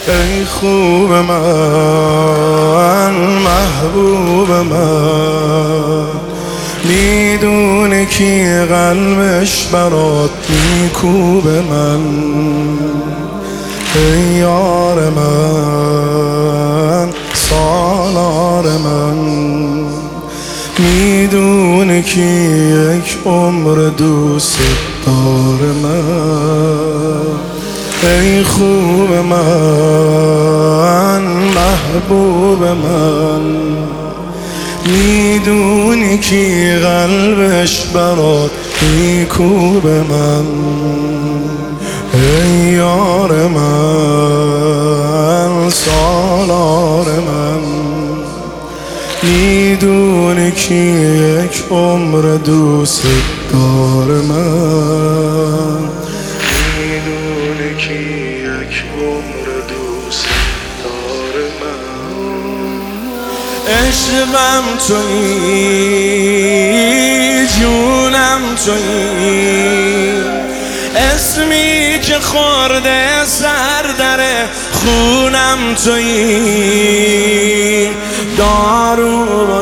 ای خوب من، محبوب من، میدونی کی قلبش برات میکوبه من. ای یار من، سالار من، میدونی کی یک عمر دوست دار من. ای خوب من، محبوب من، میدونی کی قلبش برات میکوبه من. ای یار من، سالار من، میدونی کی یک عمر دوست دار من. میدونی کی یک عمر دوست دار من. عشقم تویی، جونم تویی، اسمی که خورده سر در خونم تویی، دارو و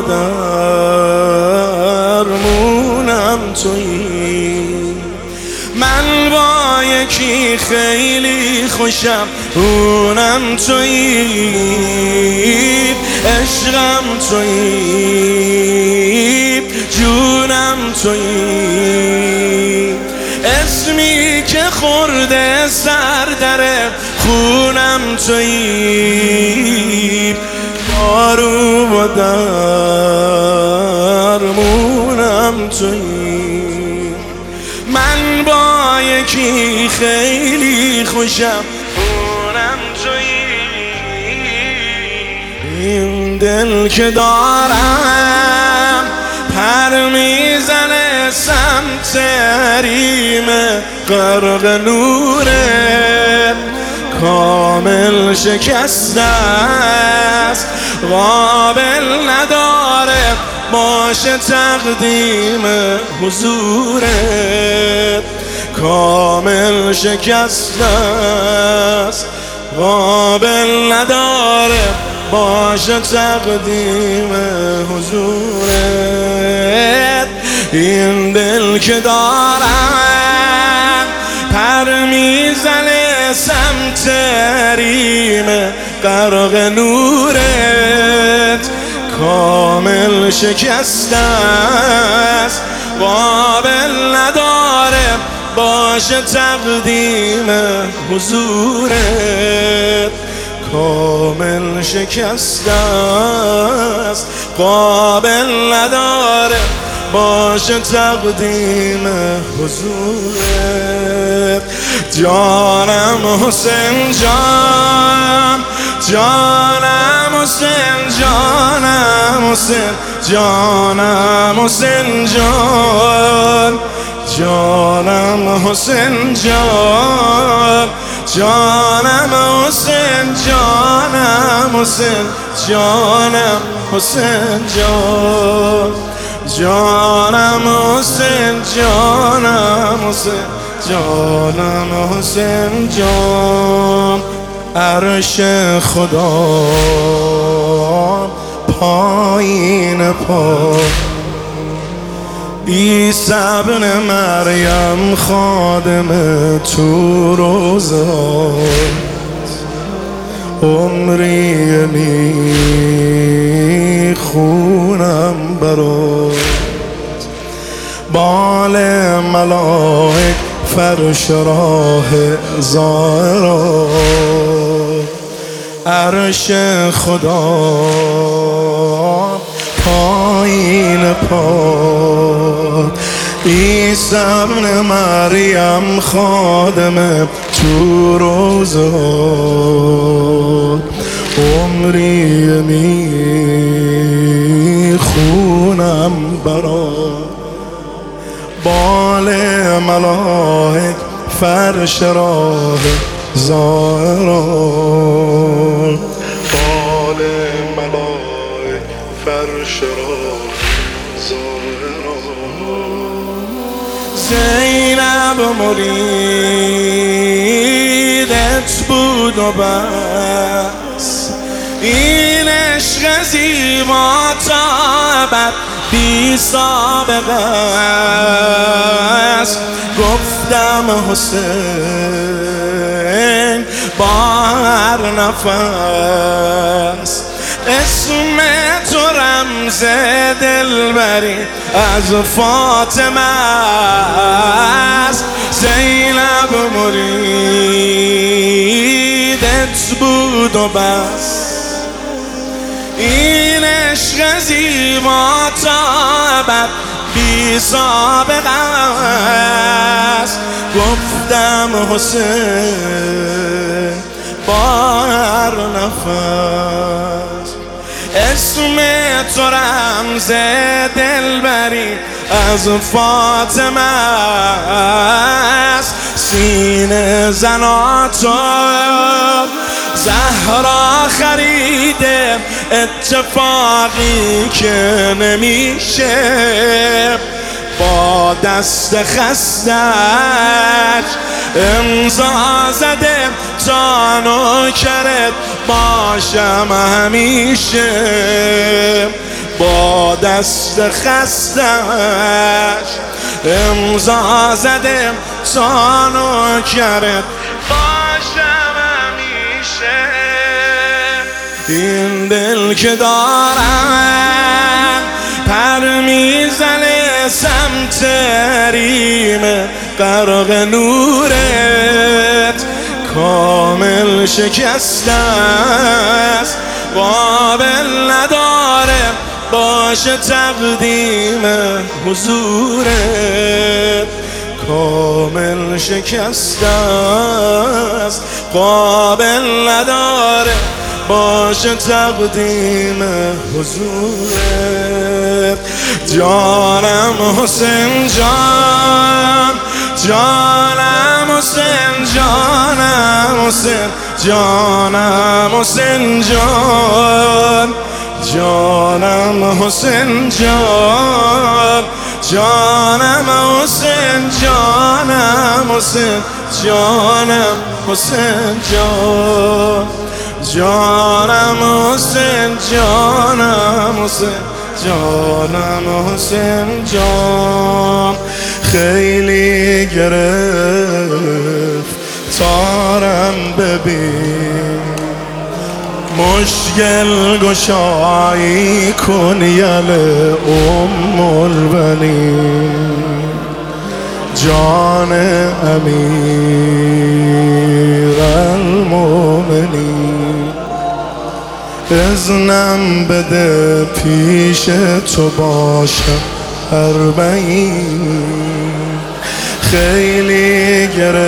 درمونم تویی. من با یکی خیلی خوشم، اونم تویی. عشقم تویی، جونم تویی، اسمی که خورده سر در خونم تویی، دارو و درمونم تویی. من با یکی خیلی خوشم، اونم تویی. این دل که دارم پر میزنه سمت حریم غرق نوره، کامل شکسته است، قابل نداره باشه تقدیم حضورت. کامل شکسته است، قابل نداره باشه تقدیم حضورت. این دل که دارم پر میزنه سمت حریم غرق نورت، کامل شکسته است، قابل نداره باشه تقدیم حضورت. کامل شکسته است، قابل نداره باشه تقدیم حضورت. جانم حسین جان، جانم حسین، جانم حسین، جانم حسین جان، جانم حسین جان، جانم حسین، جانم حسین، جانم حسین جان، جانم حسین، جانم حسین، جانم حسین جان. عرش خدا پایین پا، عیسی ابن مریم خادم تو روزات، عمری میخونم برات. بال ملائک فرش راه زائرات، عرش خدا پایین پات، عیسی ابن مریم خادم تو روزات، عمری میخونم برات. بال ملائک فرش راه زائران، بال ملائک فرش راه زائران. زینب مریدت بود و بس این عشق زیبا تا ابد بی سابقه است. گفتم حسین با هر نفس اسم تو رمز دلبری از فاطمه است. زینب مریدت بود و بس. این عشق زیبا تا ابد بی سابقه است. گفتم حسین با هر نفس اسم تو رمز دلبری از فاطمه است. سینه زناتو زهرا خریده اتفاقی که نمیشه. با دست خستش امضا زده تا نوکرت باشم همیشه. با دست خستش امضا زده تا نوکرت باشم همیشه. این دل که دارم پر میزنه سمت ریم غرق نورت. کامل شکسته است قابل نداره باشه تقدیم حضورت. کامل شکسته است قابل نداره باشه تقدیم حضورت. جانم حسین جان، جانم حسین، جانم حسین، جانم حسین جان، جانم حسین جان، جانم حسین، جانم حسین، جانم حسین جان، جانم حسین، جانم حسین، جانم حسین جان. خیلی گرفت تارم ببین مشکل گشایی کن یل البنین. جان امیر المومنین اذنم بده پیش تو باشم اربعین. خیلی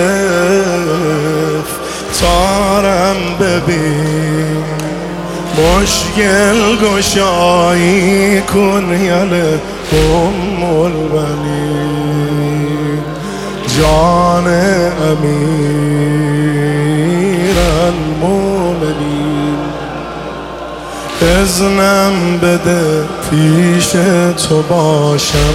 گرفت تارم ببین مشکل گشایی کن یل البنین. جان امیر المومنین اذنم بده پیش تو باشم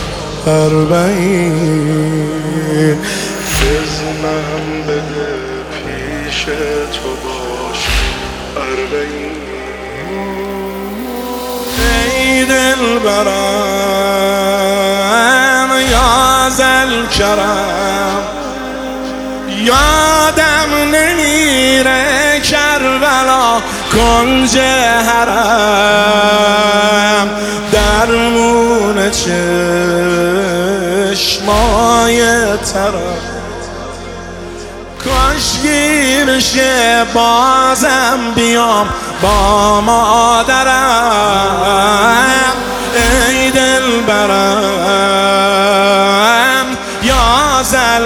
اربعین. اذنم بده پیش تو باشم اربعین. ای دلبرم یا ذوالکرم یادم نمیره کربلا کنج حرم درمون چشمای ترم. کاشکی بشه بازم بیام با مادرم